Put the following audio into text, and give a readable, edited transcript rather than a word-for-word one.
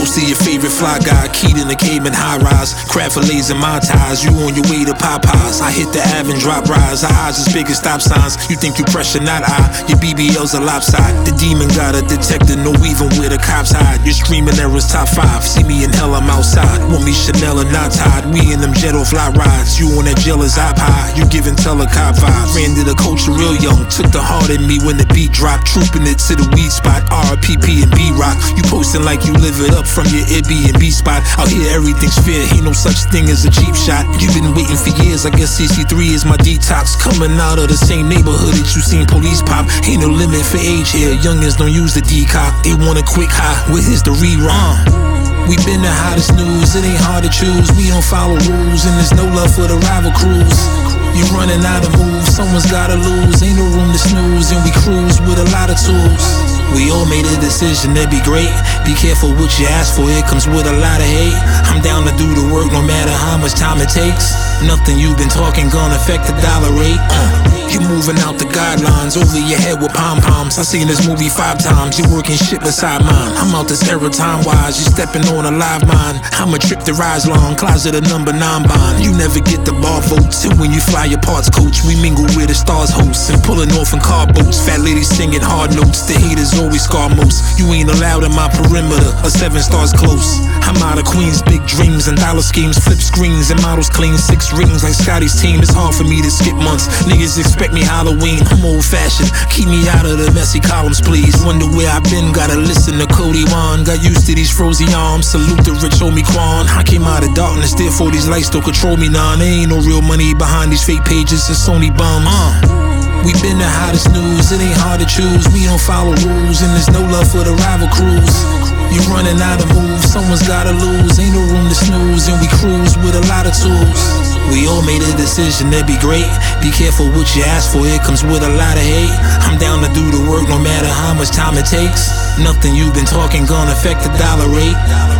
to your favorite fly guy, keyed in the Cayman high rise. Crab fillets and my ties, you on your way to Popeyes. I hit the Ave and drop rise, our eyes as big as stop signs. You think you pressure, not I, your BBL's a lopside. The demon got a detector, no even where the cops hide. You're streaming errors top 5, see me in hell, I'm outside. Want me Chanel or not tied, we in them jet or fly rides. You on that jealous op high, you giving telecop vibes. Ran to the culture real young, took the heart in me when the beat dropped. Trooping it to the weed spot, RPP and B-Rock. You posting like you live it up from your Airbnb spot. Out here everything's fair, ain't no such thing as a cheap shot. You been waiting for years, I guess CC3 is my detox. Coming out of the same neighborhood that you seen police pop. Ain't no limit for age here, youngins don't use the decock. They want a quick high, where here's the rerun. We been the hottest news, it ain't hard to choose. We don't follow rules, and there's no love for the rival crews. You running out of moves, someone's gotta lose. Ain't no room to snooze, and we cruise with a lot of tools. We all made a decision to be great. Be careful what you ask for, it comes with a lot of hate. I'm down to do the work no matter how much time it takes. Nothing you've been talking gonna affect the dollar rate. You moving out the guidelines, over your head with pom-poms. I seen this movie 5 times, you working shit beside mine. I'm out this era time-wise, you stepping on a live mine. I'm a trip to rise long, closet a number 9 bond. You never get the bar votes, and when you fly your parts coach, we mingle where the stars host. And pulling off in car boats, fat ladies singing hard notes. The haters always scar most, you ain't allowed in my perimeter, a 7 stars close. I'm out of Queens, big dreams and dollar schemes. Flip screens and models clean 6 rings like Scotty's team. It's hard for me to skip months, niggas expect me Halloween. I'm old fashioned, keep me out of the messy columns please. Wonder where I've been, gotta listen to Cody Wan. Got used to these frozen arms, salute the rich homie Quan. I came out of darkness, therefore these lights don't control me now. There ain't no real money behind these fake pages, it's Sony bums. We been the hottest news, it ain't hard to choose. We don't follow rules, and there's no love for the rival crews. You running out of moves, someone's gotta lose. Ain't no room to snooze, and we cruise with a lot of tools. We all made a decision to be great. Be careful what you ask for, it comes with a lot of hate. I'm down to do the work no matter how much time it takes. Nothing you've been talking gonna affect the dollar rate.